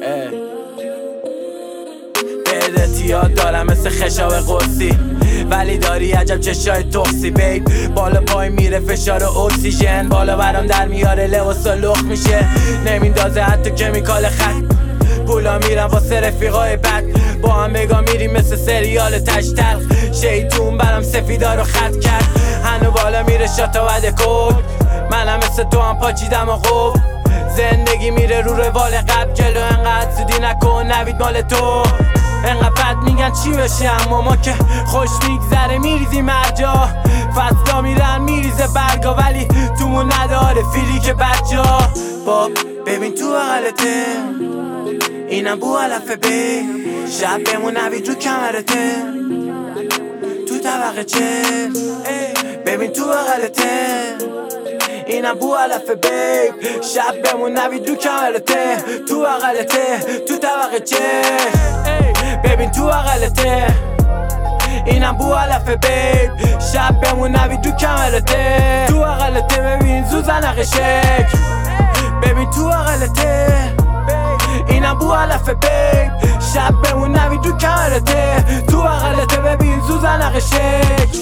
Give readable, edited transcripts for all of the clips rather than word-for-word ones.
بهت اعتیاد دارم مثل خشاب قدسی، ولی داری عجب چشای تخسی بیب. بالا پای میره فشار اکسیژن، بالا برام در میاره لباسا لخ میشه، نمیندازه حتی کمیکال خط. پولا میرم واسه رفیقای بد، با هم بگاه میریم مثل سریال تشتلق. شیطون برام سفیدا رو خط کرد، هنو بالا میره شاتا بده کل. منم مثل تو هم پاچیدم و خوب، زندگی میره رو روال قبل جلو. انقدر سودی نکن نوید مال تو، انقدر بد میگن چی بشه، اما ما که خوش میگذره میریزیم هرجا. فصلا میرن میریزه برگا، ولی تومون نداره فیلی که بجا. با ببین تو بغلته اینم بو علفه بی، شب بمون نوید رو کمرته تو طبقه چه. ببین تو بغلته اینم بو علفه بیب، شب بمون نوید رو کمرته تو بغلته تو طبقه چه. ببین تو بغلته اینم بو علفه بیب، شب بمون نوید رو کمرته تو بغلته. ببین زوزنق شک، ببین تو بغلته اینم بو علفه بیب، شب بمون نوید رو کمرته تو بغلته. ببین زوزنق شک.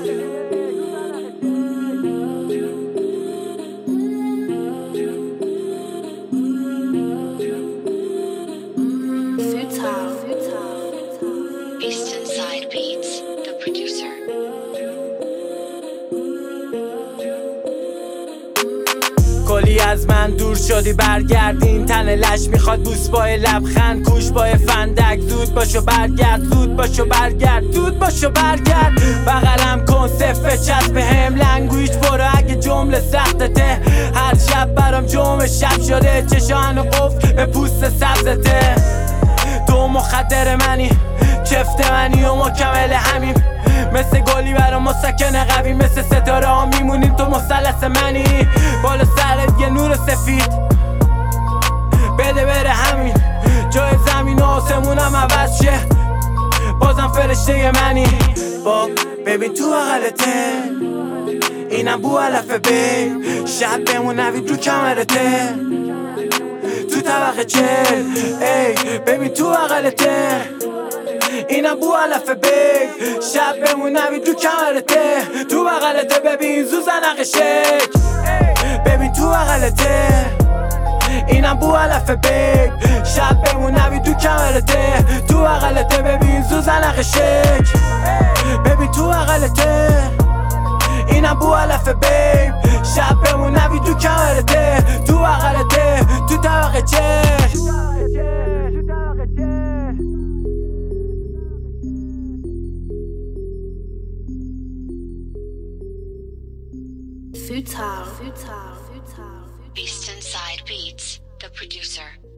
Eastern Side Beats, the producer. کلی از من دور شدی برگردین، تن لش میخواد بوس بای لبخند، کوش بای فندک. زود باشو برگرد، زود باشو برگرد، زود باشو برگرد. بغلم کن صفه چسب به هم لنگویج برو اگه جمله سختته. هر شب برام جمعه شب شده، چشان و قفل به پوست سبزته. تو مخدر منی، چفت منی و مکمل همیم، مثل گلی برام مسکن قوی، مثل ستاره ها میمونیم تو مثلث منی. بالا سرت یه نور سفید بده بره همین، جای زمین و آسمونم عوض شه، بازم فرشته منی. با ببین تو بغلته اینم بو علفه بی، شب بمون نوید رو کمرته تو طبقه چل. ببین تو بغلته اینم بو علفه بیب، شب بمون نوید رو کمرته تو بغلته. ببین زوزنق شک، ببین تو بغلته اینم بو علفه بیب، شب بمون نوید رو کمرته تو بغلته. ببین زوزنق شک، ببین تو بغلته اینم بو علفه بیب، شب بمون نوید رو کمرته تو بغلته تو طبقه چه. Eastern Side Beats, the producer.